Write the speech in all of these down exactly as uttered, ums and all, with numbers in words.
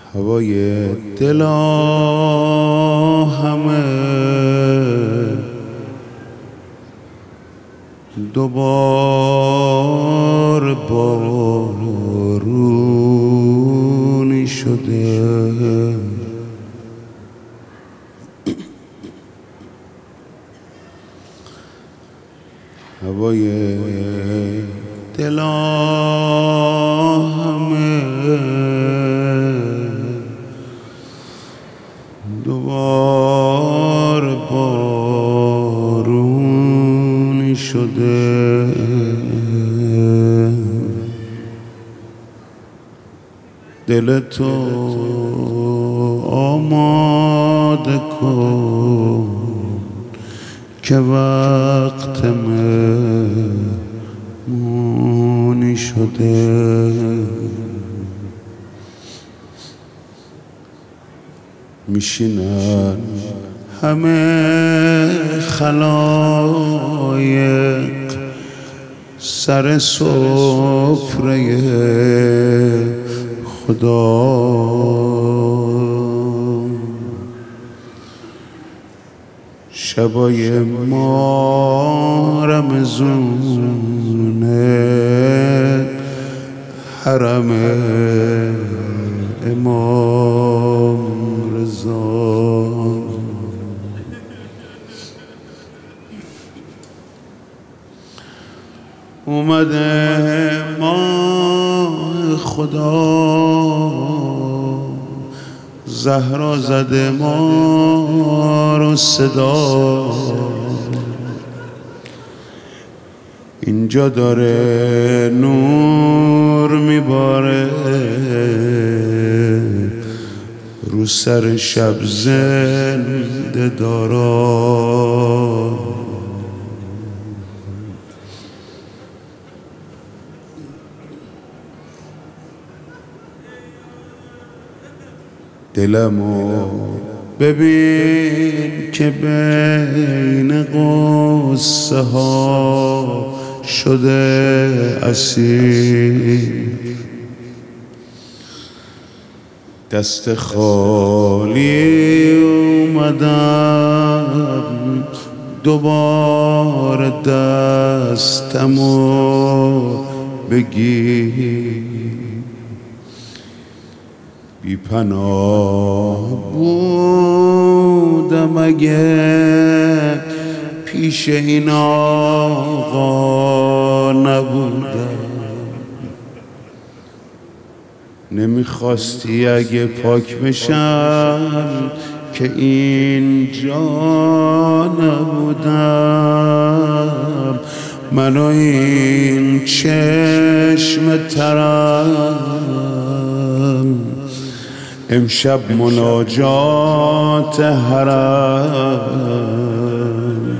هوای دلا همه دوبار بارونی شده. هوای دلا همه دوبار بارونی شده. دل تو آماده کن که وقت مهمونی شده. میشینن همه خلایق سر سفره خدا. شبای ما رمضونه حرم امام رضا. اومده ماه خدا زهرا زده ما رو صدا. اینجا داره نور میباره رو سر شب زنده دارا. دلمو ببین که بین قصه ها شده اسیر. دست خالی اومدم دوباره دستمو بگیر. بی پناه بودم اگه پیش این آقا نبودم. نمیخواستی اگه پاک بشم که اینجا نبودم. من و این چشم ترم امشب مناجات حرم.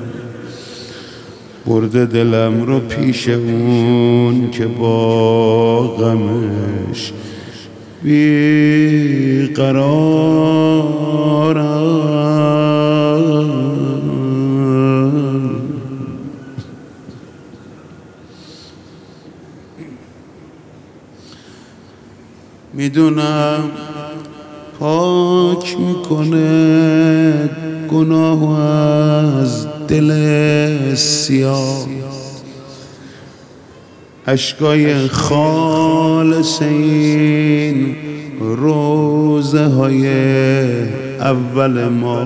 برده دلم رو پیش اون که با غمش بی قرارم. میدونم پاک میکنه گناه از دل سیاه. اشکای خالص این روزه های اول ما.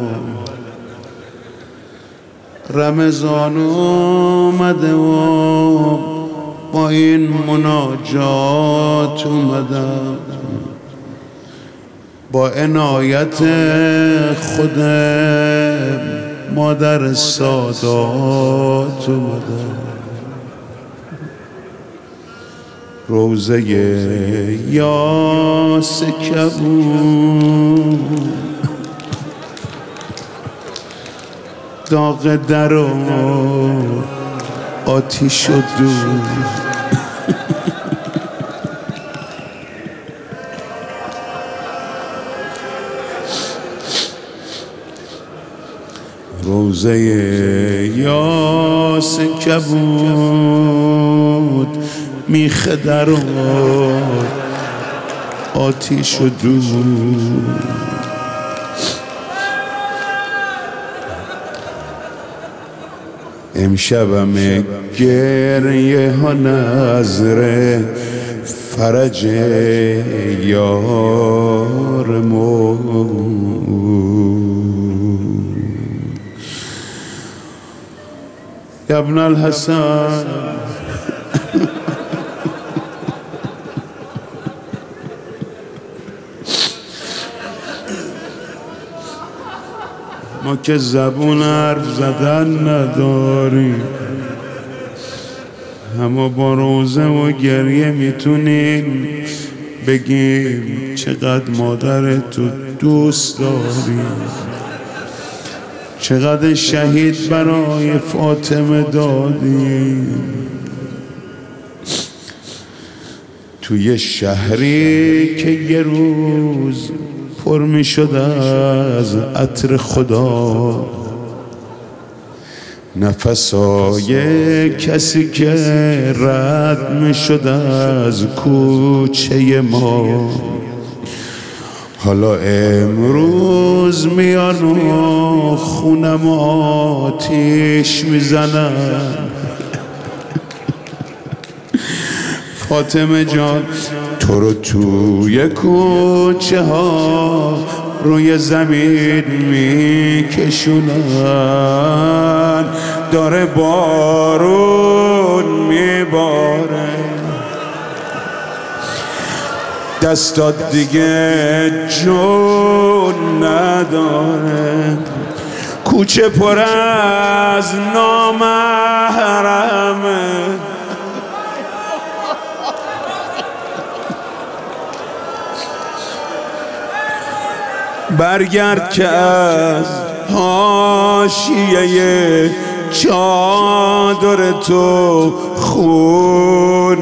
رمضان اومده و با این مناجات اومدم. با عنایت خود مادر سادات اومدم. روزه یاس کبود داغ در و آتیش و دود. روزه یاس کبود میخ در و آتیش و دود. امشبم گریه ها نظره فرج یارمون. یا ابن الحسن ما که زبون حرف زدن نداریم، اما با روزه و گریه میتونیم بگیم چقدر مادر تو دوست داریم، چقدر شهید برای فاطمه دادیم. توی شهری که یه روز پر می شد از عطر خدا، نفسای کسی که رد می شد از کوچه ما، حالا امروز میان و خونم آتیش میزنن. فاطمه جان تو رو توی کوچه ها روی زمین میکشونن، داره بارون میباره، دستات دیگه جون نداره، کوچه پر از نامحرمه، برگرد که از حاشیه چادر تو خون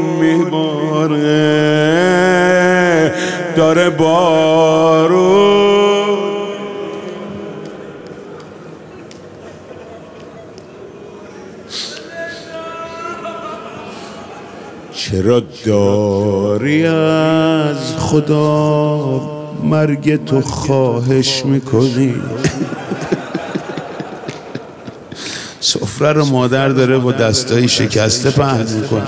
میباره، داره بارون. چرا داری از خدا مرگ تو خواهش میکنی؟ سفره رو مادر داره با دستای شکسته پهن میکنه.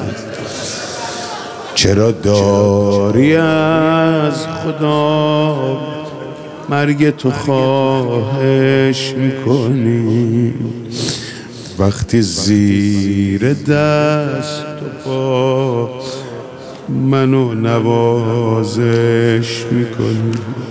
چرا داری از خدا مرگ تو خواهش میکنی؟ وقتی زیر دست و پا منو نوازش میکنی.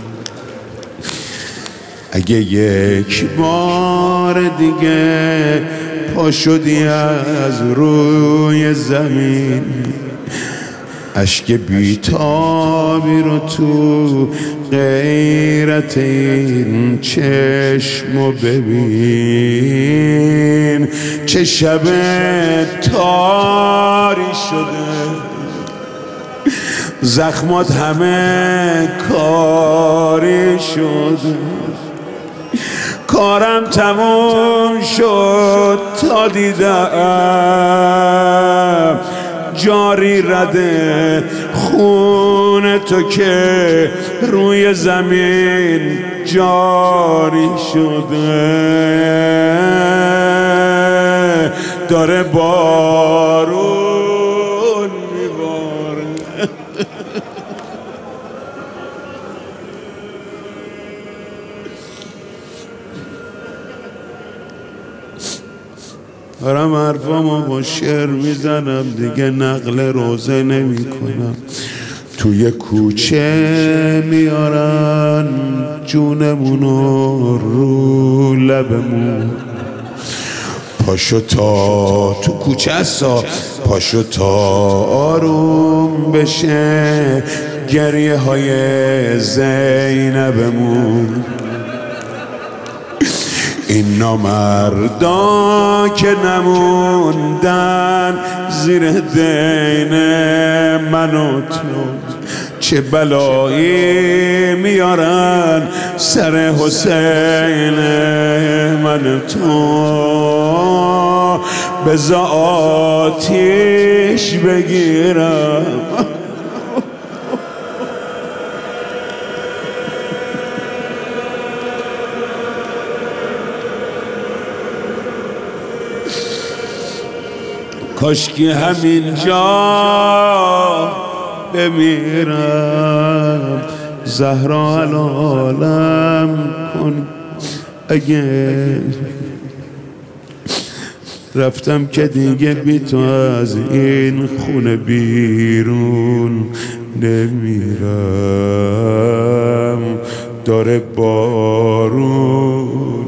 اگه یک بار دیگه پا شدی از روی زمین، اشک بیتابی رو تو غیرت این چشمو ببین، چه شب تاری شده، زخمات همه کاری شده، کارم تموم شد تا دیدم جاری رده خون تو که روی زمین جاری شده، داره بارون میباره. دارم حرفامو با شعر میزنم دیگه، نقل روزه نمی کنم. توی کوچه میارن جونمونو رو لبمون، پاشو تا تو کوچه هستا، پاشو تا آروم بشه گریه های زینبمون. این نامردا که نموندن زیر دین من و تو، چه بلایی میارن سر حسین من و تو، بزا آتیش بگیرم. کاشکی همین جا بمیرم. زهرا حلالم کن اگه رفتم که دیگه بی تو از این خونه بیرون نمیرم. داره بارون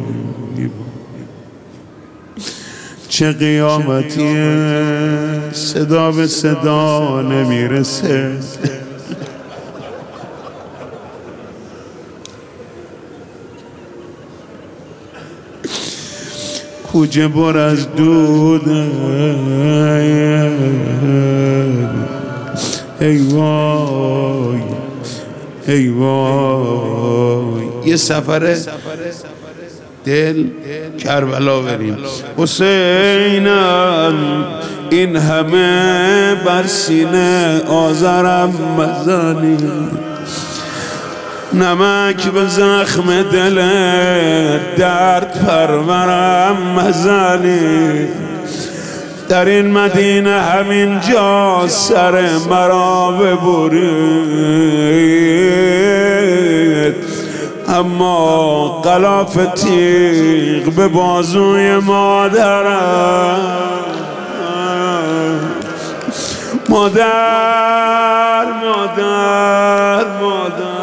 چه قیامتیه، صدا به صدا نمیرسه. کوچه بر از دود، ای وای ای وای. یه سفره دل کربلا بریم. حسینم این همه بر سینه آذرم مزنی، نمک به زخم دل درد پرورم مزنی. در این مدینه همین جا سر مرا ببرید، اما غلاف تیغ به بازوی مادرم. مادر مادر مادر